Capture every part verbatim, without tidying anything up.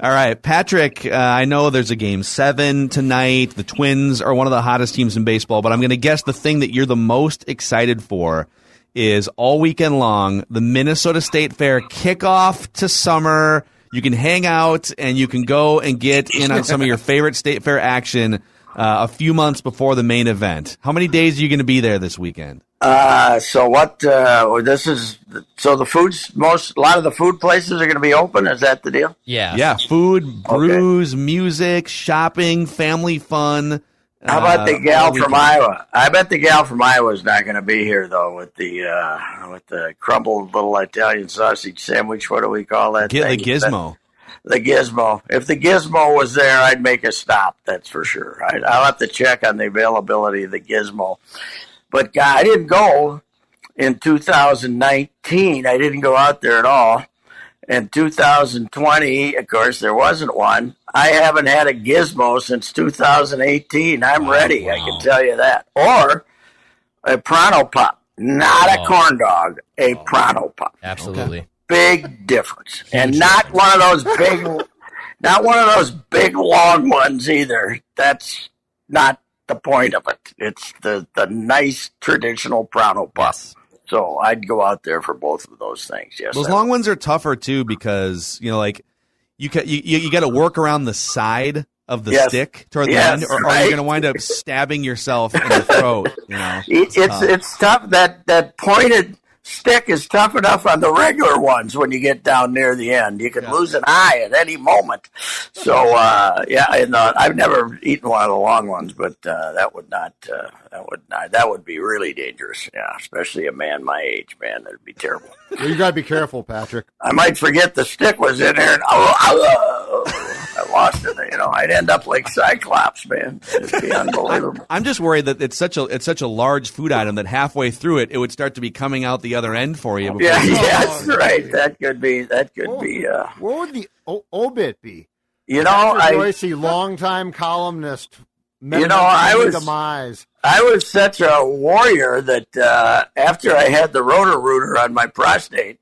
All right, Patrick, uh, I know there's a game seven tonight. The Twins are one of the hottest teams in baseball, but I'm going to guess the thing that you're the most excited for is all weekend long, the Minnesota State Fair kickoff to summer. You can hang out and you can go and get in on some of your favorite State Fair action uh, a few months before the main event. How many days are you going to be there this weekend? Uh, so what, uh, this is, so the foods, most, a lot of the food places are going to be open. Is that the deal? Yeah. Yeah. Food, brews, okay. music, shopping, family fun. How about the uh, gal from Iowa? I bet the gal from Iowa is not going to be here though with the, uh, with the crumbled little Italian sausage sandwich. What do we call that? Get thing? the gizmo. The gizmo. If the gizmo was there, I'd make a stop. That's for sure. I'd, I'll have to check on the availability of the gizmo. But God, I didn't go in two thousand nineteen. I didn't go out there at all. In two thousand twenty, of course, there wasn't one. I haven't had a gizmo since two thousand eighteen. I'm wow, ready, wow. I can tell you that. Or a Pronto Pop. Not oh. a corn dog, a oh. Pronto Pop. Absolutely. Okay. Big difference. And not one of those big, not one of those big, long ones either. That's not the point of it. It's the, the nice traditional Pronto Pop. Yes. So I'd go out there for both of those things. Yes, those long ones are tougher too because you know, like you ca- you you got to work around the side of the yes. stick toward the yes, end, or, or right. you're going to wind up stabbing yourself in the throat. You know, it's it's tough. it's tough. That that pointed stick is tough enough on the regular ones when you get down near the end. You could yeah. lose an eye at any moment. So, uh, yeah, and, uh, I've never eaten one of the long ones, but uh, that would not, uh, that would not, that would be really dangerous. Yeah, especially a man my age, man, that'd be terrible. Well, you got to be careful, Patrick. I might forget the stick was in there, and oh, oh, oh, I lost it. You know, I'd end up like Cyclops, man. It'd be unbelievable. I'm just worried that it's such a it's such a large food item that halfway through it, it would start to be coming out the other end for you. Yeah, you yeah, that's right. That could be. That could what, be. Uh, what would the o- obit be? You know, Patrick I Royce, longtime columnist. You know, I was demise. I was such a warrior that uh, after I had the Roto-Rooter on my prostate,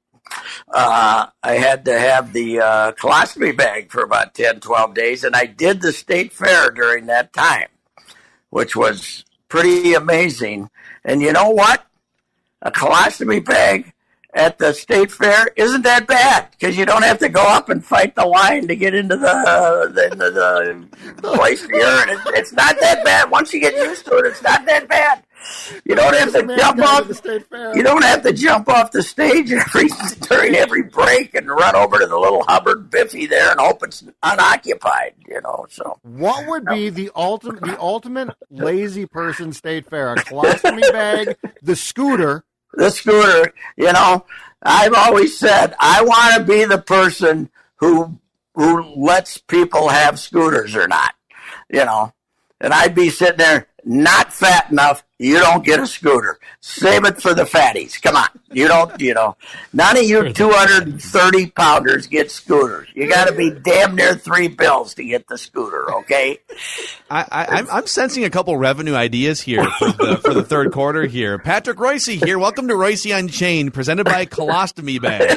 uh, I had to have the uh, colostomy bag for about ten, twelve days, and I did the state fair during that time, which was pretty amazing. And you know what? A colostomy bag at the state fair isn't that bad because you don't have to go up and fight the line to get into the uh, the, the, the place here. And it, it's not that bad. Once you get used to it, it's not that bad. You don't have to jump off the state fair. You don't have to jump off the stage every during every break and run over to the little Hubbard Biffy there and hope it's unoccupied. You know. So what would be the ultimate the ultimate lazy person state fair? A colostomy bag, the scooter. The scooter, you know, I've always said I want to be the person who who lets people have scooters or not, you know, and I'd be sitting there not fat enough. You don't get a scooter. Save it for the fatties. Come on, you don't. You know, none of you two hundred thirty pounders get scooters. You got to be damn near three bills to get the scooter. Okay. I, I, I'm, I'm sensing a couple revenue ideas here for the, for the third quarter here. Patrick Royce here. Welcome to Royce Unchained, presented by Colostomy Bag.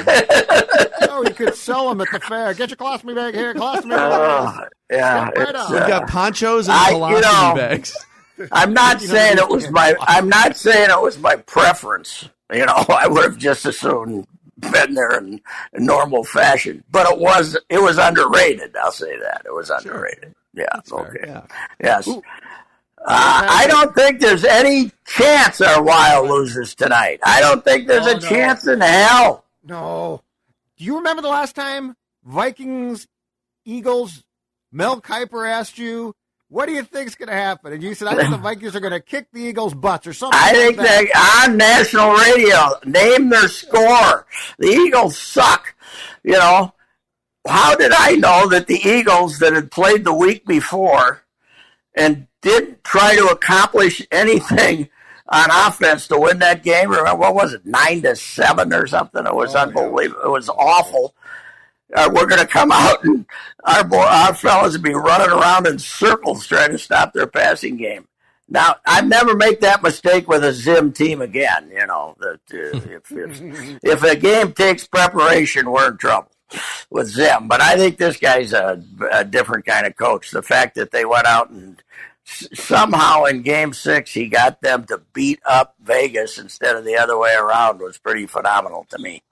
Oh, you could sell them at the fair. Get your colostomy bag here. Colostomy bag. Uh, yeah, right uh, we've got ponchos and I, colostomy you know, bags. I'm not saying it was my. I'm not saying it was my preference. You know, I would have just as soon been there in, in normal fashion. But it was. It was underrated. I'll say that it was underrated. Sure. Yeah. That's okay. Fair, yeah. Yes. Uh, I don't think there's any chance our Wild loses tonight. I don't think there's oh, a no. chance in hell. No. Do you remember the last time Vikings, Eagles, Mel Kiper asked you, what do you think's going to happen? And you said, I think the Vikings are going to kick the Eagles' butts or something. I like think that. they on national radio, name their score. The Eagles suck. You know, how did I know that the Eagles that had played the week before and didn't try to accomplish anything on offense to win that game? Remember, what was it, nine to seven or something? It was oh, unbelievable. Yeah. It was awful. Uh, we're going to come out and our boy, our fellas will be running around in circles trying to stop their passing game. Now, I'd never make that mistake with a Zim team again. You know, that uh, if, if if a game takes preparation, we're in trouble. with Zim. But I think this guy's a, a different kind of coach. The fact that they went out and s- somehow in Game Six he got them to beat up Vegas instead of the other way around was pretty phenomenal to me.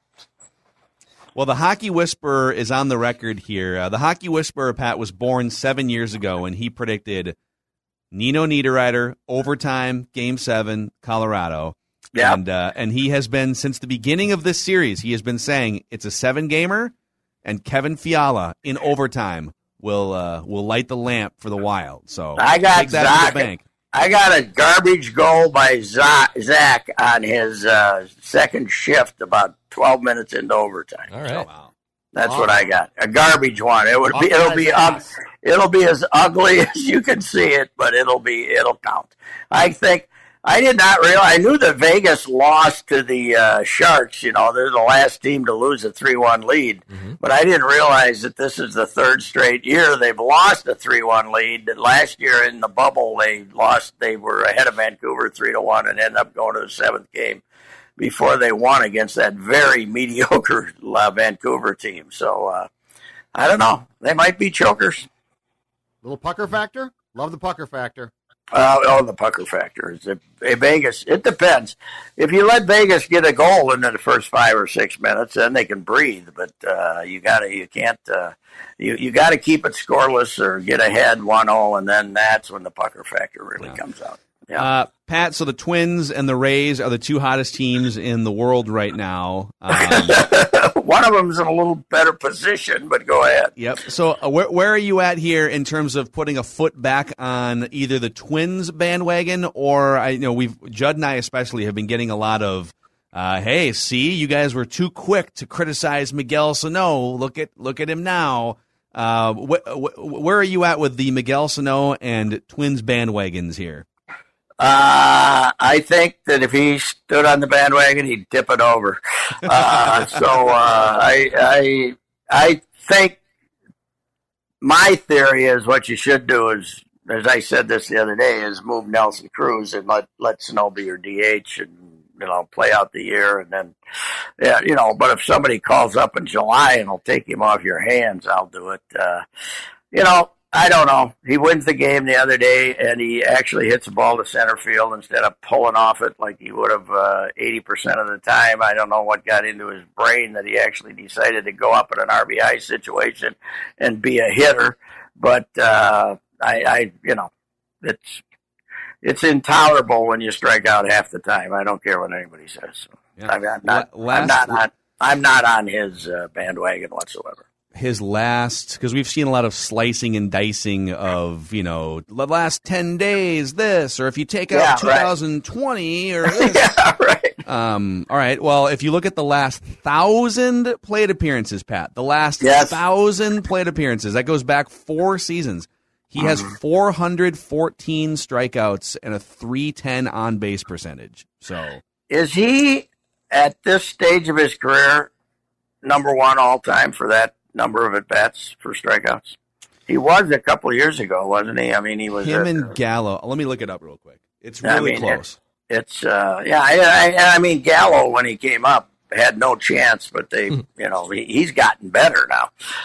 Well, the Hockey Whisperer is on the record here. Uh, the Hockey Whisperer, Pat, was born seven years ago, and he predicted Nino Niederreiter, overtime, Game seven, Colorado. Yeah. And, uh, and he has been, since the beginning of this series, he has been saying it's a seven-gamer, and Kevin Fiala in overtime will uh, will light the lamp for the Wild. So I got take that to Zach. the bank. I got a garbage goal by Zach on his uh, second shift about twelve minutes into overtime. All right. So Wow. that's Wow. what I got. A garbage one. It would be. It'll be. Ug- it'll be as ugly as you can see it, but it'll be. It'll count. I think. I did not realize. I knew that Vegas lost to the uh, Sharks. You know, they're the last team to lose a three one lead. Mm-hmm. But I didn't realize that this is the third straight year they've lost a three one lead. That last year in the bubble they lost. They were ahead of Vancouver three to one and ended up going to the seventh game before they won against that very mediocre uh, Vancouver team. So uh, I don't know. They might be chokers. Little pucker factor? Love the pucker factor. Uh, oh, the pucker factor. Is it, eh, Vegas, it depends. If you let Vegas get a goal in the first five or six minutes, then they can breathe. But uh, you gotta, you can't, uh, you you got to keep it scoreless or get ahead one oh, and then that's when the pucker factor really Yeah. comes out. Yeah. Uh, Pat, so the Twins and the Rays are the two hottest teams in the world right now. Um, One of them's in a little better position, but go ahead. Yep. So uh, where where are you at here in terms of putting a foot back on either the Twins bandwagon or I you know we've Judd and I especially have been getting a lot of uh, hey, see, you guys were too quick to criticize Miguel Sano. Look at look at him now. Uh, wh- wh- where are you at with the Miguel Sano and Twins bandwagons here? Uh, I think that if he stood on the bandwagon, he'd tip it over. Uh, so uh, I, I, I think my theory is what you should do is, as I said this the other day, is move Nelson Cruz and let let Snow be your D H and you know play out the year and then yeah you know. But if somebody calls up in July and will take him off your hands, I'll do it. Uh, you know. I don't know. He wins the game the other day, and he actually hits the ball to center field instead of pulling off it like he would have uh, eighty percent of the time. I don't know what got into his brain that he actually decided to go up in an R B I situation and be a hitter. But uh, I, I, you know, it's it's intolerable when you strike out half the time. I don't care what anybody says. So Yeah. I'm not. La- last- I'm not on. I'm not on his uh, bandwagon whatsoever. His last, because we've seen a lot of slicing and dicing of, you know, the last ten days, this, or if you take Yeah, out right. twenty twenty, or this. Yeah, right. Um, all right. Well, if you look at the last thousand plate appearances, Pat, the last Yes. thousand plate appearances, that goes back four seasons. He has four hundred fourteen strikeouts and a three ten on base percentage. So, Is he at this stage of his career number one all time for that number of at bats for strikeouts? He was a couple of years ago, wasn't he? I mean, he was him a- and Gallo. Let me look it up real quick. It's I really mean, close. It's uh, yeah, I, I, I mean Gallo when he came up had no chance, but they, you know, he, he's gotten better now,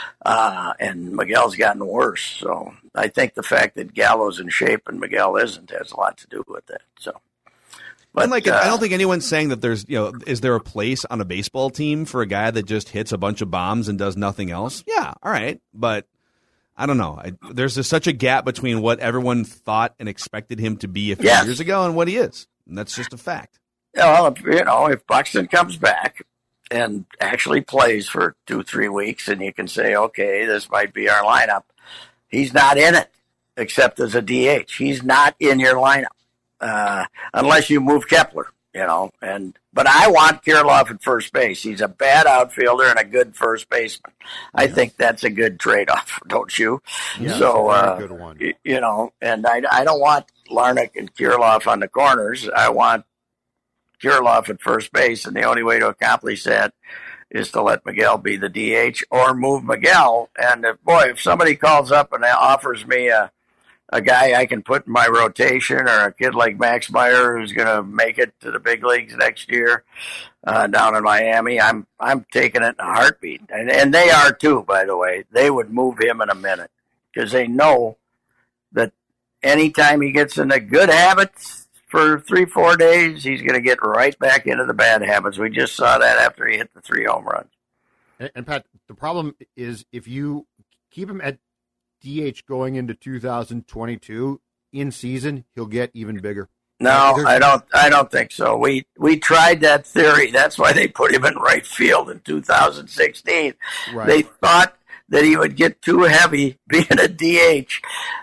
uh, and Miguel's gotten worse. So I think the fact that Gallo's in shape and Miguel isn't has a lot to do with that. So, but and like, uh, I don't think anyone's saying that there's, you know, is there a place on a baseball team for a guy that just hits a bunch of bombs and does nothing else? Yeah, all right, but I don't know. I, there's just such a gap between what everyone thought and expected him to be a few Yes. years ago and what he is, and that's just a fact. well, if, you know, if Buxton comes back and actually plays for two, three weeks, and you can say, okay, this might be our lineup. He's not in it except as a D H. He's not in your lineup uh, unless you move Kepler, you know. And but I want Kirilloff at first base. He's a bad outfielder and a good first baseman. I think that's a good trade-off, don't you? Yeah, so, that's a uh, very good one. y- you know, and I, I don't want Larnach and Kirilloff on the corners. I want Kirilloff at first base, and the only way to accomplish that is to let Miguel be the D H or move Miguel. And if, boy, if somebody calls up and offers me a a guy I can put in my rotation, or a kid like Max Meyer who's going to make it to the big leagues next year uh, down in Miami, I'm I'm taking it in a heartbeat. And, and they are too, by the way. They would move him in a minute because they know that anytime he gets in the good habits for three, four days, he's going to get right back into the bad habits. We just saw that after he hit the three home runs. And, and Pat, the problem is if you keep him at D H going into two thousand twenty-two in season, he'll get even bigger. No, There's, I don't. I don't think so. We we tried that theory. That's why they put him in right field in two thousand sixteen. Right. They thought that he would get too heavy being a D H.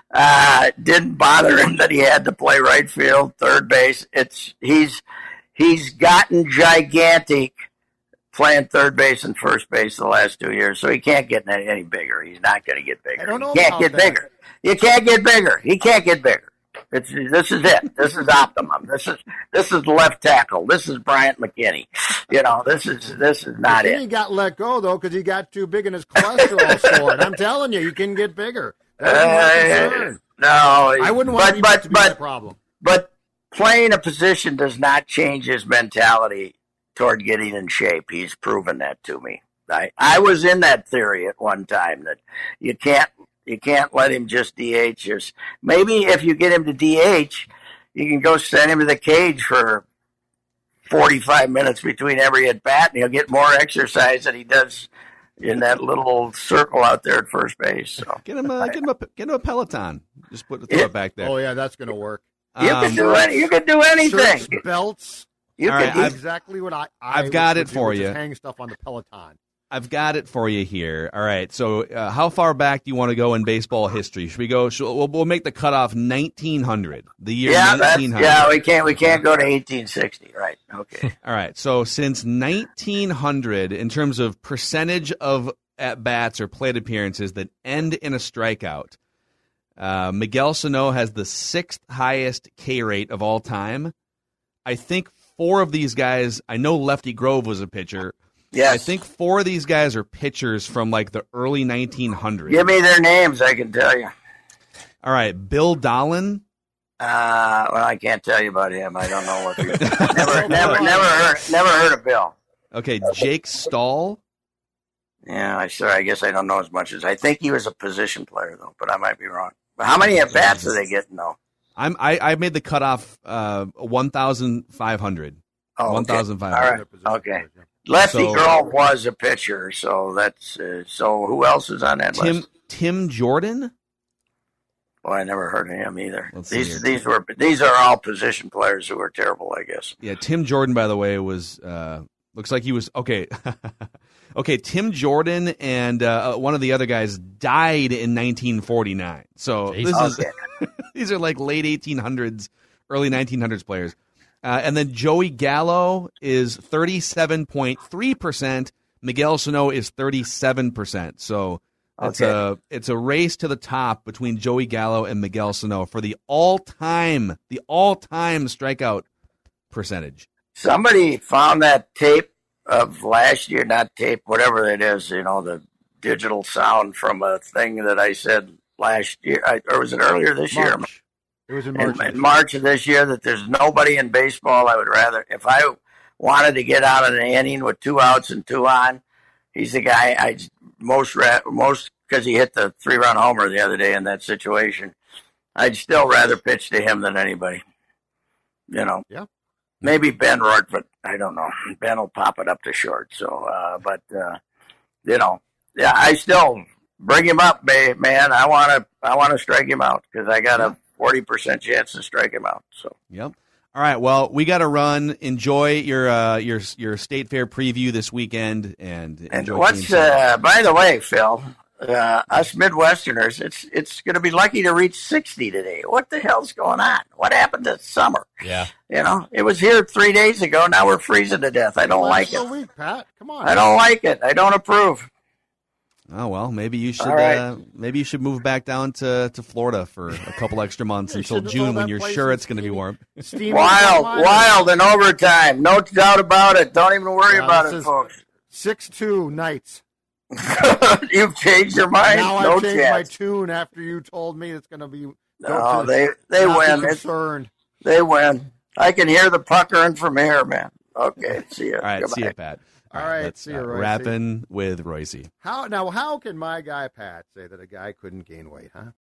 Uh, didn't bother him that he had to play right field, third base. It's he's he's gotten gigantic playing third base and first base the last two years, so he can't get any, any bigger. He's not going to get bigger. I don't know he can't about get that. bigger. You can't get bigger. He can't get bigger. It's this is it. This is optimum. This is this is left tackle. This is Bryant McKinney. You know, this is this is not Then it. he got let go though because he got too big and his cholesterol soared. I'm telling you, you can get bigger. That's my Uh, concern. no, I wouldn't want but him but to be but the problem. but playing a position does not change his mentality toward getting in shape. He's proven that to me. I I was in that theory at one time that you can't you can't let him just D H. Just maybe if you get him to D H, you can go send him to the cage for forty-five minutes between every at bat, and he'll get more exercise than he does in that little circle out there at first base. So Get him a, get him a, get him a Peloton. Just put throw Yeah. it back there. Oh yeah, that's going to work. you Um, can do any, you can do anything. Shirts, belts. You All can right, do I've- exactly what I. I I've got would it do, for which is you. Hang stuff on the Peloton. I've got it for you here. All right. So, uh, how far back do you want to go in baseball history? Should we go? Should, we'll, we'll make the cutoff nineteen hundred. The year yeah, that's, nineteen hundred. yeah. We can't we can't go to eighteen sixty, right? Okay. All right. So, since nineteen hundred, in terms of percentage of at bats or plate appearances that end in a strikeout, uh, Miguel Sano has the sixth highest K rate of all time. I think four of these guys. I know Lefty Grove was a pitcher. Yes. I think four of these guys are pitchers from like the early nineteen hundreds. Give me their names, I can tell you. All right, Bill Dolan. Uh, well, I can't tell you about him. I don't know what. He, never, never, never heard, never heard of Bill. Okay, Jake Stahl. Yeah, I sure. I guess I don't know as much as I think he was a position player though, but I might be wrong. But how many at bats are they getting though? I'm I, I made the cutoff uh, one thousand five hundred. Oh, okay. one thousand five All hundred. right. Okay. Lefty So- Grove was a pitcher, so that's uh, so. Who else is on that Tim list? Tim Jordan. Well, I never heard of him either. Let's see These here. these were these are all position players who were terrible, I guess. Yeah, Tim Jordan. By the way, was uh, looks like he was okay. Okay, Tim Jordan and uh, one of the other guys died in nineteen forty-nine. So this is Okay. these are like late eighteen hundreds, early nineteen hundreds players. Uh, and then Joey Gallo is thirty-seven point three percent. Miguel Sano is thirty-seven percent. So it's Okay. a it's a race to the top between Joey Gallo and Miguel Sano for the all-time the all-time strikeout percentage. Somebody found that tape of last year, not tape, whatever it is, you know, the digital sound from a thing that I said last year, I, or was it earlier this year? March. It was in March. In, in March of this year, that there's nobody in baseball I would rather, if I wanted to get out of an inning with two outs and two on, he's the guy I most, ra- most because he hit the three run homer the other day in that situation. I'd still rather pitch to him than anybody. You know, Yeah. maybe Ben Rourke, but I don't know. Ben will pop it up to short. So, uh, but uh, you know, yeah, I still bring him up, ba- man. I want to, I want to strike him out because I got a forty percent chance to strike him out. So, Yep. All right. Well, we got to run. Enjoy your uh, your your state fair preview this weekend, and and enjoy what's Team Seven. uh, by the way, Phil, uh, us Midwesterners, it's it's going to be lucky to reach sixty today. What the hell's going on? What happened this summer? Yeah. You know, it was here three days ago. Now we're freezing to death. I don't like Last it. week, Pat. Come on. I don't like it. I don't approve. Oh well, maybe you should All right. uh, maybe you should move back down to, to Florida for a couple extra months You until should've June told when that you're place sure in it's going to be Stevie- warm. Stevie Wild, Wonder. wild, and overtime. No doubt about it. Don't even worry Yeah, about this it, is- folks. six two Knights. You've changed your mind. Now no I've changed my chance. tune after you told me it's going to be No, they they Not win. be It's, concerned. they win. I can hear the puckering from here, man. Okay, see you. All right, Goodbye. see you, Pat. All right, let's see you, uh, Royce. wrapping with Royce. How now? How can my guy Pat say that a guy couldn't gain weight? Huh?